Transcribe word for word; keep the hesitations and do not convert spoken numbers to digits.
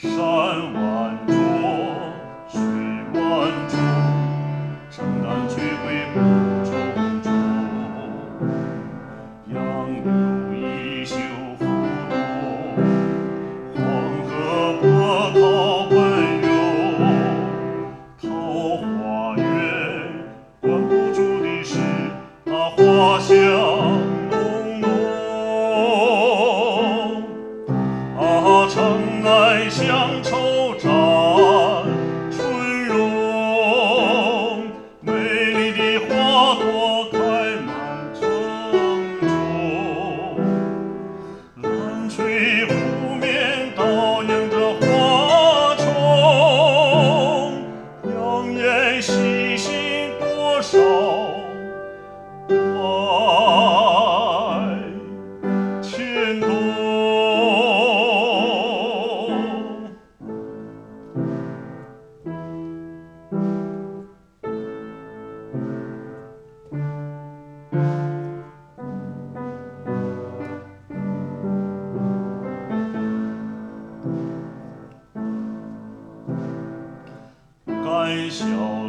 山万朵，水万重，城南却归不重重。杨柳依旧浮动，黄河波涛奔涌。桃花源，关不住的是那花香浓浓。啊，城南乡愁展春容，美丽的花朵开满城中。蓝垂湖面倒映着花虫，两眼细心多少爱牵动。敢笑